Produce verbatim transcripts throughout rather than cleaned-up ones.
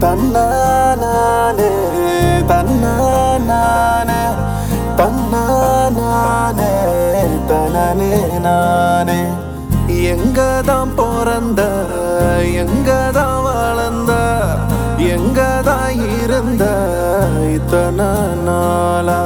தன்னானே தன்னானே தன்னானே தனனே நானே எங்கதான் பிறந்த எங்கதான் வளர்ந்த எங்கதான் இருந்த இத்தனை நாளா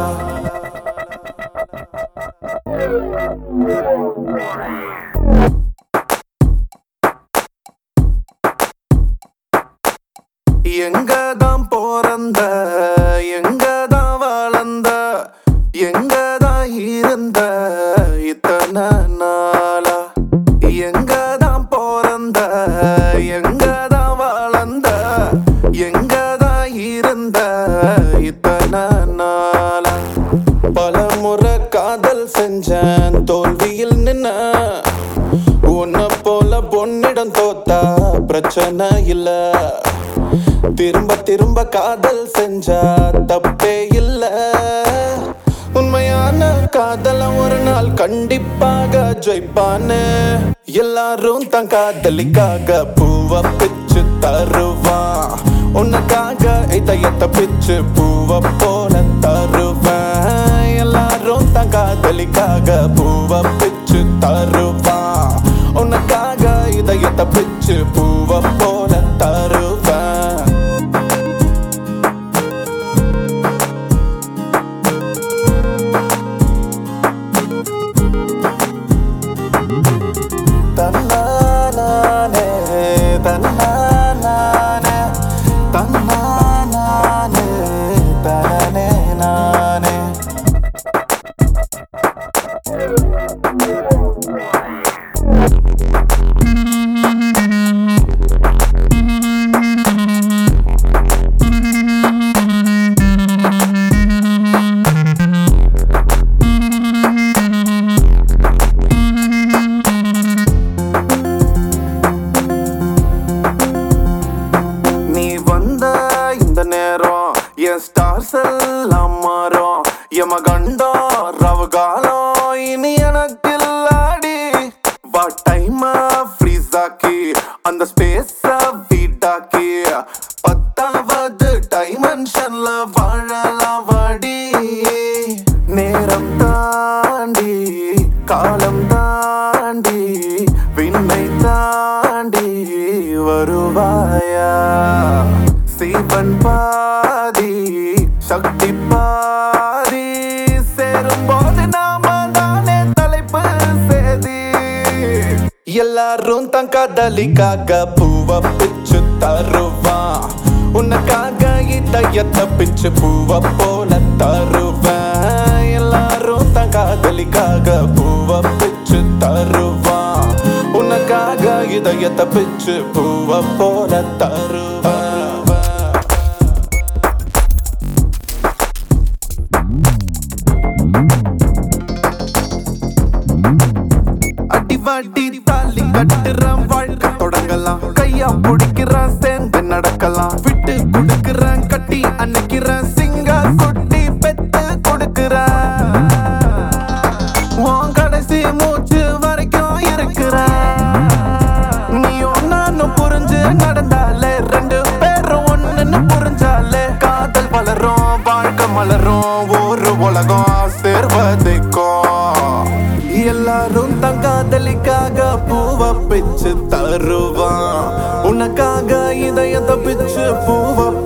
எங்கதான் பிறந்த எங்கதான் வளர்ந்த எங்கதான் இருந்த இத்தனை நாளா எங்கதான் பிறந்த எங்கதான் வளர்ந்த எங்கதான் இருந்த இத்தனை நாளா பலமுறை காதல் செஞ்சேன் தோல்வியில் நின்ன உன்னை போல பொன்னிடம் தோத்தா பிரச்சனை இல்ல திரும்ப திரும்ப காதல் செஞ்சா தப்பே இல்ல உண்மையான காதல ஒரு நாள் கண்டிப்பாக ஜெயிப்பானு எல்லாரும் தன் காதலிக்காக பூவ பிச்சு தருவான் உனக்காக இதயத்தை பிச்சு பூவ போல தருவேன் எல்லாரும் தன் காதலிக்காக பூவ பிச்சு தருவான் உனக்காக இதயத்தை பிச்சு பூவ போல தருவேன் தன்னானே தன்னானே தன்னானே தனனே நானே என் ஸ்டார்ஸ் எல்லாம் மாறும் எமகண்டோ ரவகாலம் இனி எனக்கு இல்லாடி வா டைம் ஃப்ரீஸ் ஆக்கி அந்த ஸ்பேஸ் வீட்டாக்கி பத்தாவது டைமென்ஷன்ல வாழலாம் வாடி நேரம் தாண்டி காலம் தாண்டி விண்ணை தாண்டி வருவாயா சீவன் பாதி சக்தி பாதி சேரும் போது நாம தானே தலைப்பு சேதி எல்லாரும் தன் காதலிக்காக பூவ பிச்சு தருவான் உனக்காக இதயத்தை பிச்சு பூவ போல தருவேன் எல்லாரும் தன் காதலிக்காக பூவ பிச்சு தருவான் உனக்காக இதயத்தை பிச்சு பூவ போல தருவேன் அடிவாடி தாலி கட்டுறான் வாழ்க்கை தொடங்கலாம் கையா பிடிக்கிறான் சேர்ந்து நடக்கலாம் விட்டு கொடுக்கிறான் கட்டி அன்னைக்கிறான் சிங்கா கொட்டி பெத்து கொடுக்கிறான் உன் கடைசி மூச்சு வரைக்கும் இருக்கிறான் நீயும் நானும் புரிஞ்சு நடந்தாலே ரெண்டு பேரும் ஒண்ணுன்னு புரிஞ்சாலே காதல் வளரும் வாழ்க்கை மலரும் ஒரு உலகம் சேர்வதைக்கும் எல்லாரும் தன் காதலிக்காக பூவ பிச்சு தருவான் உனக்காக இதயத்தை பிச்சு பூவ